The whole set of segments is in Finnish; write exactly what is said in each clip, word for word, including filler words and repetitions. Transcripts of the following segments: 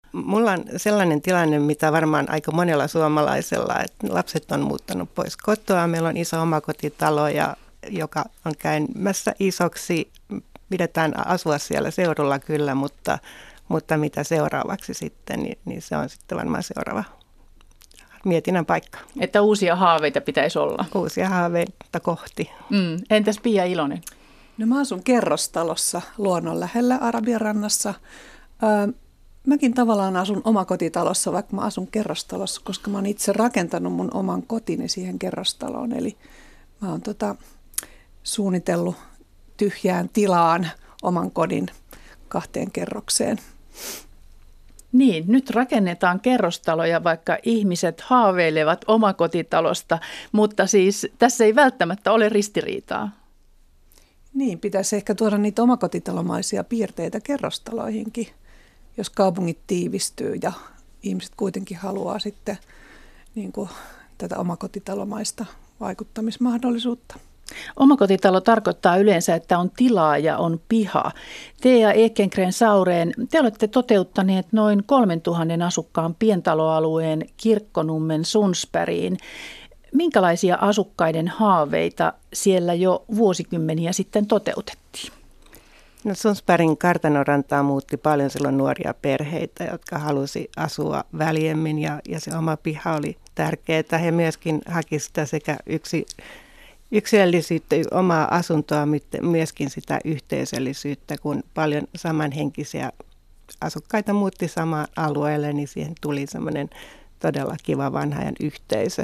Mulla on sellainen tilanne, mitä varmaan aika monella suomalaisella, että lapset on muuttanut pois kotoa. Meillä on iso omakotitalo, ja, joka on käymässä isoksi. Pidetään asua siellä seudulla kyllä, mutta, mutta mitä seuraavaksi sitten, niin, niin se on sitten varmaan seuraava mietinnän paikka. Että uusia haaveita pitäisi olla. Uusia haaveita kohti. Mm. Entäs Pia Ilonen? No mä asun kerrostalossa luonnon lähellä Arabian rannassa. Öö, mäkin tavallaan asun omakotitalossa, vaikka mä asun kerrostalossa, koska mä oon itse rakentanut mun oman kotini siihen kerrostaloon. Eli mä oon tota, suunnitellut tyhjään tilaan oman kodin kahteen kerrokseen. Niin, nyt rakennetaan kerrostaloja, vaikka ihmiset haaveilevat omakotitalosta, mutta siis tässä ei välttämättä ole ristiriitaa. Niin, pitäisi ehkä tuoda niitä omakotitalomaisia piirteitä kerrostaloihinkin, jos kaupungit tiivistyy ja ihmiset kuitenkin haluaa sitten niin kuin, tätä omakotitalomaista vaikuttamismahdollisuutta. Omakotitalo tarkoittaa yleensä, että on tilaa ja on piha. Tea Ekenkren-Saureen, te olette toteuttaneet noin kolmentuhannen asukkaan pientaloalueen Kirkkonummen Sundsbergiin. Minkälaisia asukkaiden haaveita siellä jo vuosikymmeniä sitten toteutettiin? No Sundsbergin kartanorantaa muutti paljon silloin nuoria perheitä, jotka halusi asua väljemmin, ja, ja se oma piha oli tärkeää. He myöskin haki sitä sekä yksi yksilöllisyyttä, omaa asuntoa, mutta myöskin sitä yhteisöllisyyttä, kun paljon samanhenkisiä asukkaita muutti samaan alueelle, niin siihen tuli semmoinen todella kiva vanha ajan yhteisö.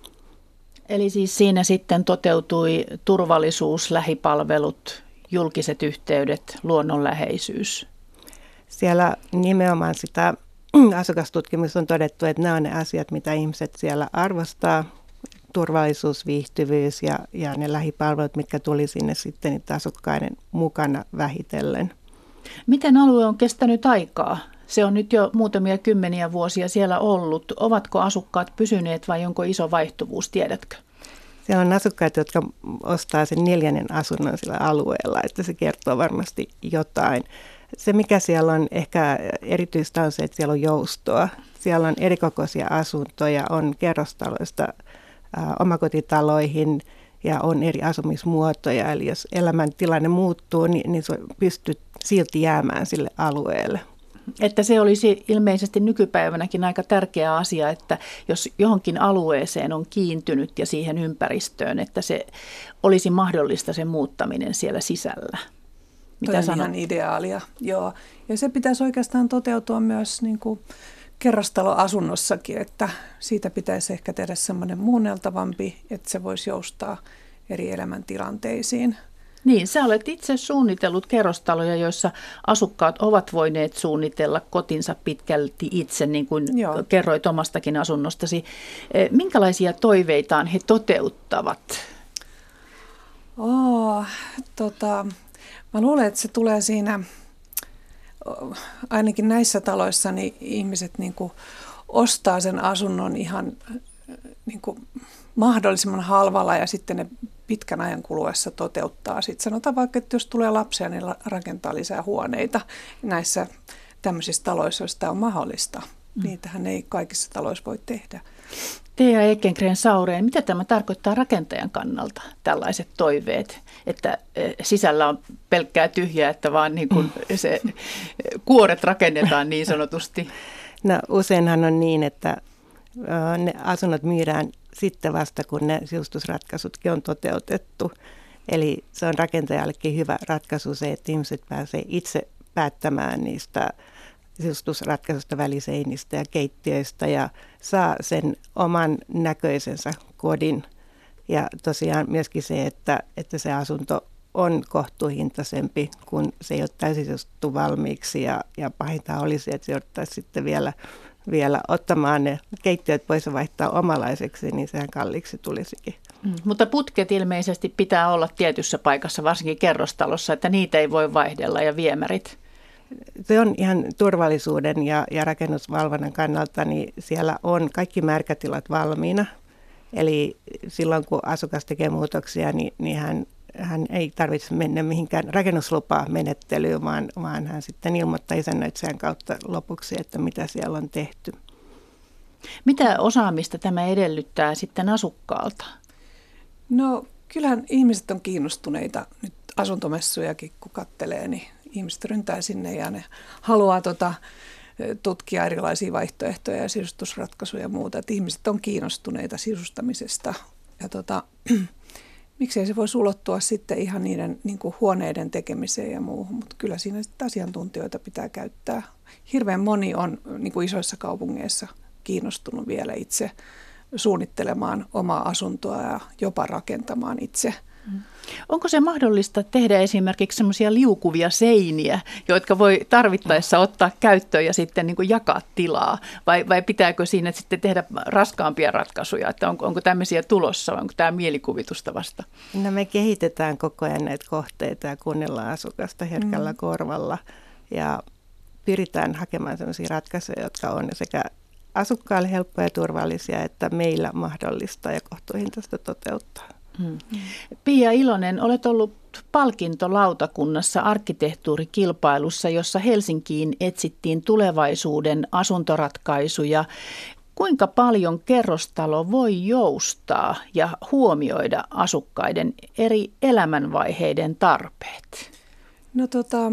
Eli siis siinä sitten toteutui turvallisuus, lähipalvelut, julkiset yhteydet, luonnonläheisyys. Siellä nimenomaan sitä asukastutkimus on todettu, että nämä on ne asiat, mitä ihmiset siellä arvostaa. Turvallisuus, viihtyvyys ja, ja ne lähipalvelut, mitkä tuli sinne sitten niitä asukkaiden mukana vähitellen. Miten alue on kestänyt aikaa? Se on nyt jo muutamia kymmeniä vuosia siellä ollut. Ovatko asukkaat pysyneet vai onko iso vaihtuvuus, tiedätkö? Siellä on asukkaita, jotka ostaa sen neljännen asunnon sillä alueella, että se kertoo varmasti jotain. Se, mikä siellä on ehkä erityistä, on se, että siellä on joustoa. Siellä on erikokoisia asuntoja, on kerrostaloista omakotitaloihin ja on eri asumismuotoja. Eli jos elämäntilanne muuttuu, niin, niin se pystyy silti jäämään sille alueelle. Että se olisi ilmeisesti nykypäivänäkin aika tärkeä asia, että jos johonkin alueeseen on kiintynyt ja siihen ympäristöön, että se olisi mahdollista sen muuttaminen siellä sisällä. Mitä on ihan ideaalia, joo. Ja se pitäisi oikeastaan toteutua myös niin kuin kerrostaloasunnossakin, että siitä pitäisi ehkä tehdä semmoinen muunneltavampi, että se voisi joustaa eri elämäntilanteisiin. Niin, sä olet itse suunnitellut kerrostaloja, joissa asukkaat ovat voineet suunnitella kotinsa pitkälti itse, niin kuin Joo. kerroit omastakin asunnostasi. Minkälaisia toiveitaan he toteuttavat? Oh, tota, mä luulen, että se tulee siinä, ainakin näissä taloissa, niin ihmiset niin kuin ostaa sen asunnon ihan niin kuin mahdollisimman halvalla ja sitten ne pitkän ajan kuluessa toteuttaa. Sitten sanotaan vaikka, että jos tulee lapsia, niin rakentaa lisää huoneita näissä tämmöisissä taloissa, jos tämä on mahdollista. Mm. Niitähän ei kaikissa taloissa voi tehdä. Tea Ekenkren-Saureen, mitä tämä tarkoittaa rakentajan kannalta, tällaiset toiveet, että sisällä on pelkkää tyhjää, että vaan niin kuin se kuoret rakennetaan niin sanotusti? No useinhan on niin, että ne asunnot myydään sitten vasta, kun ne sisustusratkaisutkin on toteutettu. Eli se on rakentajallekin hyvä ratkaisu se, että ihmiset pääsee itse päättämään niistä sisustusratkaisusta, väliseinistä ja keittiöistä ja saa sen oman näköisensä kodin. Ja tosiaan myöskin se, että, että se asunto on kohtuuhintaisempi, kun se ei ole täysin sisustettu valmiiksi. Ja, ja pahinta olisi, että se jouduttaisiin sitten vielä vielä ottamaan ne keittiöt pois ja vaihtaa omalaiseksi, niin sehän kalliiksi tulisikin. Mm, mutta putket ilmeisesti pitää olla tietyssä paikassa, varsinkin kerrostalossa, että niitä ei voi vaihdella ja viemärit. Se on ihan turvallisuuden ja, ja rakennusvalvonnan kannalta, niin siellä on kaikki märkätilat valmiina. Eli silloin kun asukas tekee muutoksia, niin, niin hän hän ei tarvitse mennä mihinkään rakennuslupamenettelyyn, vaan, vaan hän sitten ilmoittaa isännöitsijän kautta lopuksi, että mitä siellä on tehty. Mitä osaamista tämä edellyttää sitten asukkaalta? No kyllähän ihmiset on kiinnostuneita nyt asuntomessujakin, kun kattelee, niin ihmiset ryntää sinne ja ne haluaa tota, tutkia erilaisia vaihtoehtoja ja sisustusratkaisuja ja muuta. Että ihmiset on kiinnostuneita sisustamisesta ja tota, miksei se voisi ulottua sitten ihan niiden niin kuin huoneiden tekemiseen ja muuhun, mutta kyllä siinä sitten asiantuntijoita pitää käyttää. Hirveän moni on niin kuin isoissa kaupungeissa kiinnostunut vielä itse suunnittelemaan omaa asuntoa ja jopa rakentamaan itse. Onko se mahdollista tehdä esimerkiksi semmoisia liukuvia seiniä, jotka voi tarvittaessa ottaa käyttöön ja sitten niin kuin jakaa tilaa? Vai, vai pitääkö siinä sitten tehdä raskaampia ratkaisuja? Että onko, onko tämmöisiä tulossa vai onko tämä mielikuvitusta vasta? No me kehitetään koko ajan näitä kohteita ja kuunnellaan asukasta herkällä mm. korvalla ja pyritään hakemaan sellaisia ratkaisuja, jotka on sekä asukkaille helppoja ja turvallisia, että meillä mahdollista ja kohtuuhintaista toteuttaa. Hmm. Pia Ilonen, olet ollut palkintolautakunnassa arkkitehtuurikilpailussa, jossa Helsinkiin etsittiin tulevaisuuden asuntoratkaisuja. Kuinka paljon kerrostalo voi joustaa ja huomioida asukkaiden eri elämänvaiheiden tarpeet? No tota,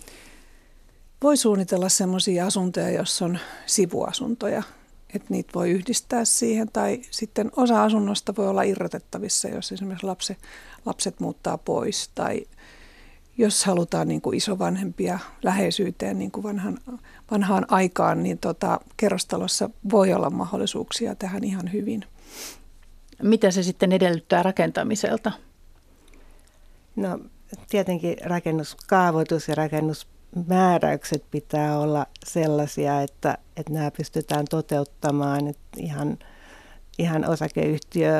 voi suunnitella sellaisia asuntoja, joissa on sivuasuntoja. Että niitä voi yhdistää siihen tai sitten osa asunnosta voi olla irrotettavissa, jos esimerkiksi lapset, lapset muuttaa pois tai jos halutaan niin kuin isovanhempia läheisyyteen niin kuin vanhan, vanhaan aikaan, niin tota, kerrostalossa voi olla mahdollisuuksia tähän ihan hyvin. Mitä se sitten edellyttää rakentamiselta? No tietenkin rakennuskaavoitus ja rakennus määräykset pitää olla sellaisia, että, että nämä pystytään toteuttamaan. Että ihan, ihan osakeyhtiö,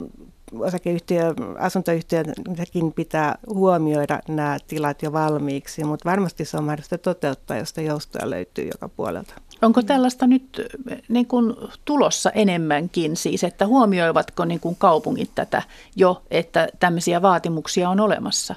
osakeyhtiö, asuntoyhtiökin pitää huomioida nämä tilat jo valmiiksi, mutta varmasti se on mahdollista toteuttaa, josta joustoja löytyy joka puolelta. Onko tällaista nyt niin kuin tulossa enemmänkin siis, että huomioivatko niin kuin kaupungit tätä jo, että tämmöisiä vaatimuksia on olemassa?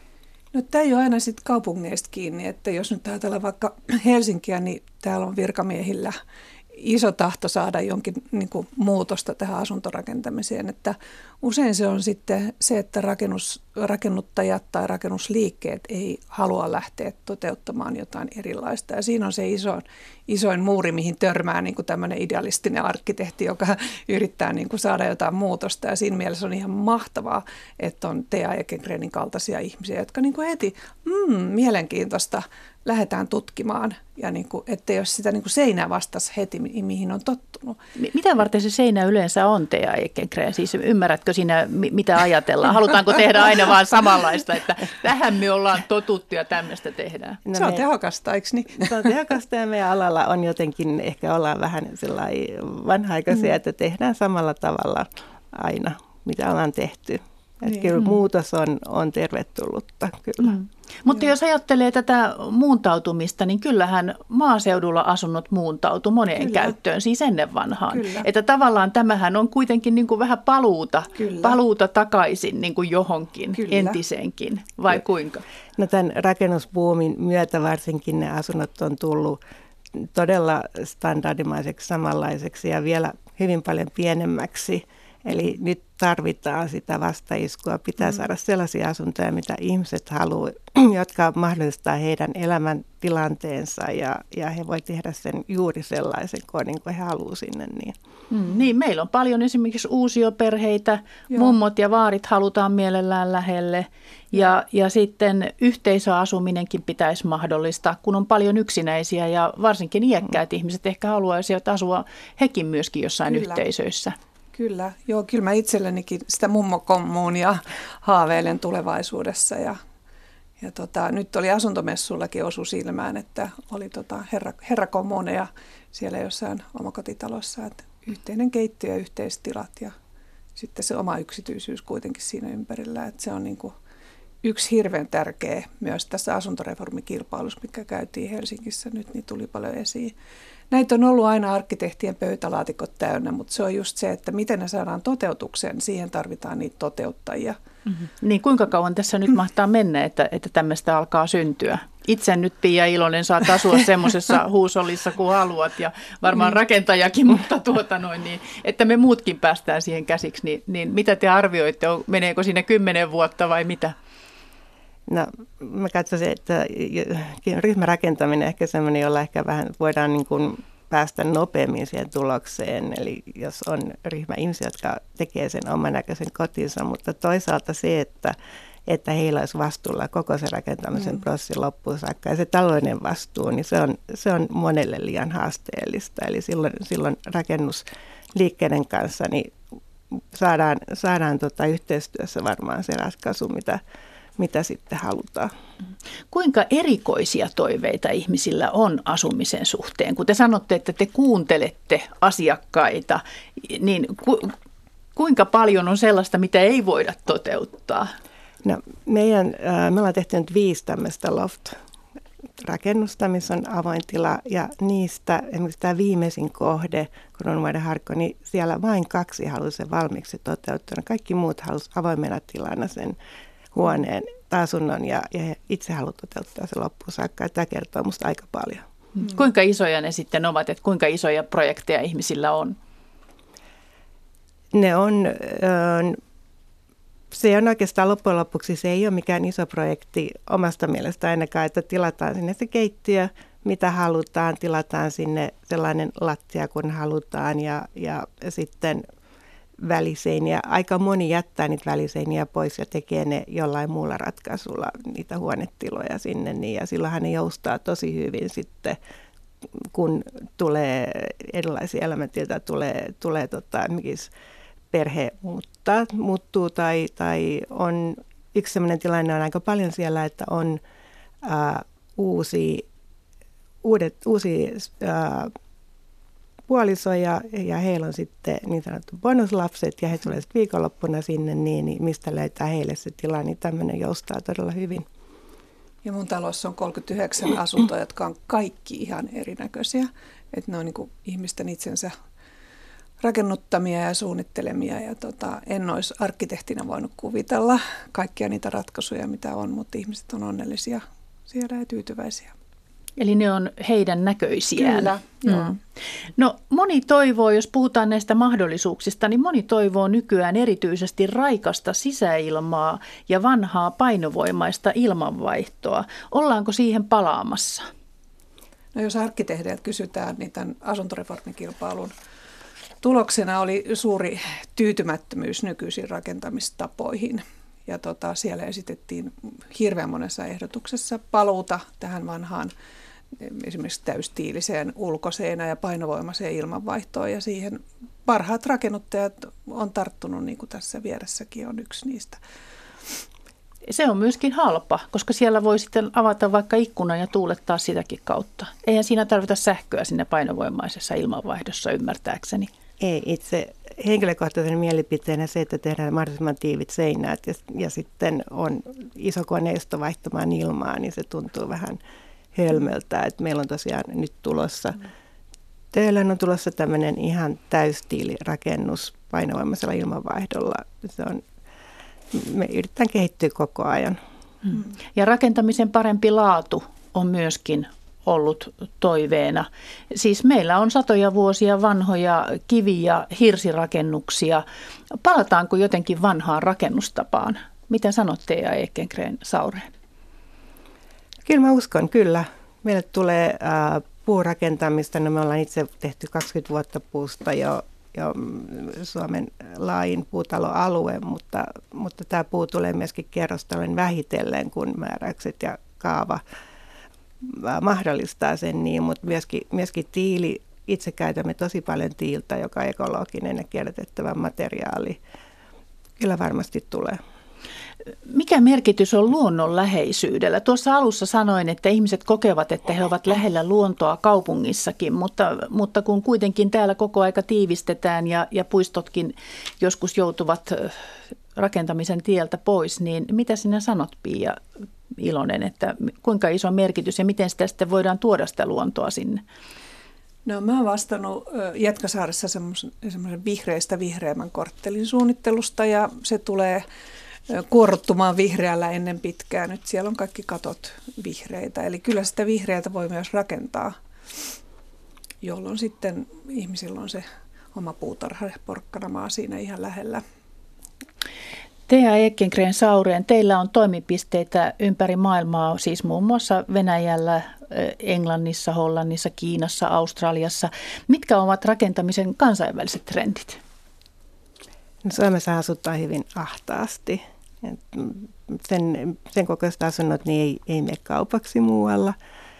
No tämä ei ole aina sitten kaupungeista kiinni, että jos nyt ajatellaan vaikka Helsinkiä, niin täällä on virkamiehillä iso tahto saada jonkin niin kuin muutosta tähän asuntorakentamiseen, että usein se on sitten se, että rakennus, rakennuttajat tai rakennusliikkeet ei halua lähteä toteuttamaan jotain erilaista ja siinä on se isoin, isoin muuri, mihin törmää niin kuin tämmöinen idealistinen arkkitehti, joka yrittää niin kuin saada jotain muutosta ja siinä mielessä on ihan mahtavaa, että on Thea Ekengrenin kaltaisia ihmisiä, jotka niin kuin heti, mm, mielenkiintoista, lähdetään tutkimaan ja niin kuin, ettei ole sitä niin kuin seinää vastassa heti, mihin on tottunut. Mitä varten se seinä yleensä on, Thea Ekengren? Siis ymmärrätkö sinä, mitä ajatellaan? Halutaanko tehdä aina vaan samanlaista, että tähän me ollaan totuttu ja tämmöistä tehdään? No se on me, tehokasta, eikö niin? Se on tehokasta ja meidän alalla on jotenkin, ehkä ollaan vähän vanha-aikaisia, mm. että tehdään samalla tavalla aina, mitä ollaan tehty. Että kyllä mm. muutos on, on tervetullutta, kyllä. Mm. Mutta jos ajattelee tätä muuntautumista, niin kyllähän maaseudulla asunnot muuntautu moneen kyllä. käyttöön, siis ennen vanhaan. Kyllä. Että tavallaan tämähän on kuitenkin niin kuin vähän paluuta, paluuta takaisin niin kuin johonkin kyllä. entiseenkin, vai kyllä. kuinka? No tämän rakennusbuumin myötä varsinkin ne asunnot on tullut todella standardimaiseksi, samanlaiseksi ja vielä hyvin paljon pienemmäksi. Eli nyt tarvitaan sitä vastaiskua. Pitää mm. saada sellaisia asuntoja, mitä ihmiset haluaa, jotka mahdollistaa heidän elämäntilanteensa ja, ja he voi tehdä sen juuri sellaisen kodin kuin he haluaa sinne. Niin. Mm, niin, meillä on paljon esimerkiksi uusioperheitä, Joo. mummot ja vaarit halutaan mielellään lähelle ja, ja sitten yhteisöasuminenkin pitäisi mahdollistaa, kun on paljon yksinäisiä ja varsinkin iäkkäät mm. ihmiset ehkä haluaisivat asua hekin myöskin jossain Kyllä. yhteisöissä. Kyllä, joo, kyllä mä itsellenikin sitä mummokommuunia haaveilen tulevaisuudessa ja, ja tota, nyt oli asuntomessullakin osu silmään, että oli tota herra, herrakommuuneja siellä jossain omakotitalossa, että yhteinen keittiö ja yhteistilat ja sitten se oma yksityisyys kuitenkin siinä ympärillä, että se on niin kuin yksi hirveän tärkeä myös tässä asuntoreformikilpailussa, mikä käytiin Helsingissä nyt, niin tuli paljon esiin. näitä on ollut aina arkkitehtien pöytälaatikot täynnä, mutta se on just se, että miten ne saadaan toteutukseen, siihen tarvitaan niitä toteuttajia. Mm-hmm. Niin kuinka kauan tässä nyt mahtaa mennä, että, että tämmöistä alkaa syntyä? Itse nyt, Pia Ilonen, saat asua semmoisessa huusollissa kuin haluat ja varmaan rakentajakin, mutta tuota noin, niin, että me muutkin päästään siihen käsiksi, niin, niin mitä te arvioitte, meneekö siinä kymmenen vuotta vai mitä? No mä katsoisin, että ryhmärakentaminen ehkä semmoinen, jolla ehkä vähän voidaan niin kuin päästä nopeammin siihen tulokseen. Eli jos on ryhmä ihmisiä, jotka tekee sen oman näköisen kotinsa, mutta toisaalta se, että, että heillä olisi vastuulla koko se rakentamisen mm. prosessin loppuun saakka. Ja se taloudellinen vastuu, niin se on, se on monelle liian haasteellista. Eli silloin, silloin rakennusliikkeiden kanssa niin saadaan, saadaan tota yhteistyössä varmaan se ratkaisu, mitä mitä sitten halutaan. Kuinka erikoisia toiveita ihmisillä on asumisen suhteen? Kun te sanotte, että te kuuntelette asiakkaita, niin ku, kuinka paljon on sellaista, mitä ei voida toteuttaa? No, meidän, me ollaan tehty nyt viisi tämmöistä loft-rakennusta, missä on avoin tila, ja niistä esimerkiksi tämä viimeisin kohde, Kruununvuoden Harkko, niin siellä vain kaksi halusi sen valmiiksi toteuttaa. Kaikki muut halusi avoimena tilana sen huoneen tai asunnon ja, ja itse haluaa toteuttaa se loppuun saakka. Tämä kertoo musta aika paljon. Mm. Kuinka isoja ne sitten ovat, että kuinka isoja projekteja ihmisillä on? Ne on, se on oikeastaan loppujen lopuksi, se ei ole mikään iso projekti omasta mielestä ainakaan, että tilataan sinne se keittiö, mitä halutaan, tilataan sinne sellainen lattia, kun halutaan ja, ja sitten väliseiniä. Aika moni jättää niitä väliseiniä pois ja tekee ne jollain muulla ratkaisulla, niitä huonetiloja sinne. Niin, ja silloinhan ne joustaa tosi hyvin sitten, kun tulee erilaisia elämäntietoja, tulee, tulee tota, esimerkiksi perhe muuttaa, muuttuu tai, tai on, yksi sellainen tilanne on aika paljon siellä, että on ää, uusi, uudet, uusi ää, puolisoja ja heillä on sitten niin sanottu bonuslapset ja he tulee sitten viikonloppuna sinne, niin, niin mistä löytää heille se tila, niin tämmöinen joustaa todella hyvin. Ja mun talossa on kolmekymmentäyhdeksän asuntoa, jotka on kaikki ihan erinäköisiä, että ne on niin kuin ihmisten itsensä rakennuttamia ja suunnittelemia ja tota, en olisi arkkitehtina voinut kuvitella kaikkia niitä ratkaisuja, mitä on, mutta ihmiset on onnellisia siellä ja tyytyväisiä. Eli ne on heidän näköisiään. Kyllä, mm. No moni toivoo, jos puhutaan näistä mahdollisuuksista, niin moni toivoo nykyään erityisesti raikasta sisäilmaa ja vanhaa painovoimaista ilmanvaihtoa. Ollaanko siihen palaamassa? No jos arkkitehdeiltä kysytään, niin tämän asuntoreformikilpailun tuloksena oli suuri tyytymättömyys nykyisiin rakentamistapoihin. Ja tota, siellä esitettiin hirveän monessa ehdotuksessa paluuta tähän vanhaan esimerkiksi täystiiliseen ulkoseinään ja painovoimaiseen ilmanvaihtoon. Ja siihen parhaat rakennuttajat on tarttunut, niin kuin tässä vieressäkin on yksi niistä. Se on myöskin halpa, koska siellä voi sitten avata vaikka ikkunan ja tuulettaa sitäkin kautta. Eihän siinä tarvita sähköä siinä painovoimaisessa ilmanvaihdossa ymmärtääkseni. Ei, itse henkilökohtaisen mielipiteenä se, että tehdään mahdollisimman tiivit seinät ja, ja sitten on iso koneisto vaihtamaan ilmaa, niin se tuntuu vähän hölmöltä. Et meillä on tosiaan nyt tulossa, teillä on tulossa tämmöinen ihan täystiilirakennus painovoimaisella ilmanvaihdolla. Se on, me yritetään kehittyä koko ajan. Hmm. Ja rakentamisen parempi laatu on myöskin ollut toiveena. Siis meillä on satoja vuosia vanhoja kivi- ja hirsirakennuksia. Palataanko jotenkin vanhaan rakennustapaan? Mitä sanotte ja Ekenkren Saureen? Kyllä mä uskon, kyllä. Meille tulee äh, puurakentamista. No me ollaan itse tehty kaksikymmentä vuotta puusta jo, jo Suomen laajin puutaloalue, mutta, mutta tämä puu tulee myöskin kerrostalojen vähitellen, kun määräykset ja kaava mahdollistaa sen niin, mutta myöskin, myöskin tiili, itse käytämme tosi paljon tiiltä, joka on ekologinen ja kierrätettävä materiaali. Kyllä varmasti tulee. Mikä merkitys on luonnonläheisyydellä? Tuossa alussa sanoin, että ihmiset kokevat, että he ovat lähellä luontoa kaupungissakin, mutta, mutta kun kuitenkin täällä koko aika tiivistetään ja, ja puistotkin joskus joutuvat rakentamisen tieltä pois, niin mitä sinä sanot, Pia Ilonen, että kuinka iso merkitys ja miten sitä sitten voidaan tuoda sitä luontoa sinne? No mä oon vastannut Jätkäsaaressa semmoisen vihreistä vihreämmän korttelin suunnittelusta ja se tulee kuorruttumaan vihreällä ennen pitkään. Nyt siellä on kaikki katot vihreitä, eli kyllä sitä vihreältä voi myös rakentaa, jolloin sitten ihmisillä on se oma puutarha ja porkkanamaa siinä ihan lähellä. Tea Ekengren Saureen, teillä on toimipisteitä ympäri maailmaa, siis muun muassa Venäjällä, Englannissa, Hollannissa, Kiinassa, Australiassa. Mitkä ovat rakentamisen kansainväliset trendit? No, Suomessa asutaan hyvin ahtaasti. Sen, sen kokoiset asunnot niin ei, ei mene kaupaksi muualla.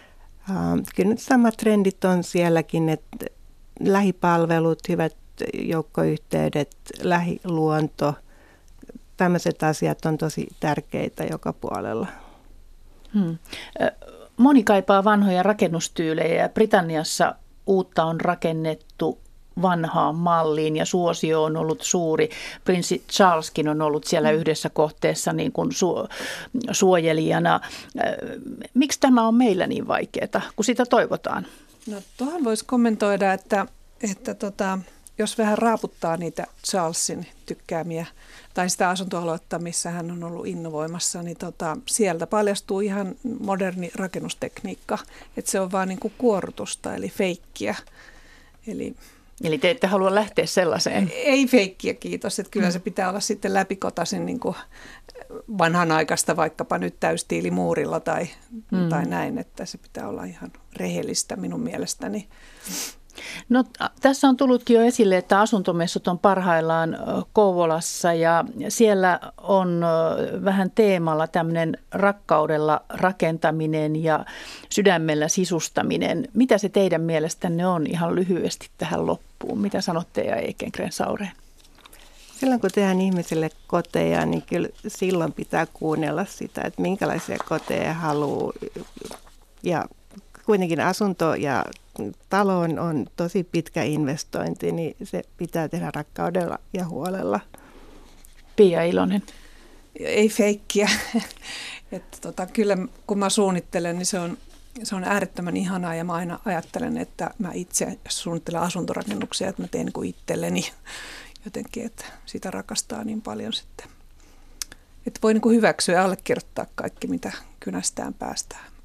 Uh, kyllä nyt samat trendit on sielläkin, että lähipalvelut, hyvät joukkoyhteydet, lähiluonto, tämmöiset asiat on tosi tärkeitä joka puolella. Hmm. Moni kaipaa vanhoja rakennustyylejä ja Britanniassa uutta on rakennettu vanhaan malliin ja suosio on ollut suuri. Prinssi Charleskin on ollut siellä yhdessä kohteessa niin kuin su- suojelijana. Miksi tämä on meillä niin vaikeaa, kun sitä toivotaan? No tuohon voisi kommentoida, että, että tota, jos vähän raaputtaa niitä Charlesin tykkäämiä tai sitä asuntoaluetta, missä hän on ollut innovoimassa, niin tota, sieltä paljastuu ihan moderni rakennustekniikka, että se on vaan niin kuin kuorrutusta eli feikkiä. Eli Eli te ette halua lähteä sellaiseen? Ei feikkiä, kiitos. Että kyllä se pitää olla sitten läpikotaisin niin kuin vanhanaikaista, vaikkapa nyt täystiilimuurilla tai, mm. tai näin, että se pitää olla ihan rehellistä minun mielestäni. No, tässä on tullutkin jo esille, että asuntomessut on parhaillaan Kouvolassa ja siellä on vähän teemalla tämmöinen rakkaudella rakentaminen ja sydämellä sisustaminen. Mitä se teidän mielestänne on ihan lyhyesti tähän loppuun? Mitä sanotte ja Ekengren Saureen? Silloin kun tehdään ihmisille koteja, niin kyllä silloin pitää kuunnella sitä, että minkälaisia koteja haluaa. Ja kuitenkin asunto ja talo on, on tosi pitkä investointi, niin se pitää tehdä rakkaudella ja huolella. Pia Ilonen. Ei feikkiä. Että tota, kyllä kun mä suunnittelen, niin se on, se on äärettömän ihanaa ja mä aina ajattelen, että mä itse suunnittelen asuntorakennuksia, että mä teen niin kuin itselleni jotenkin, että sitä rakastaa niin paljon sitten. Että voi niin kuin hyväksyä ja allekirjoittaa kaikki, mitä kynästään päästään.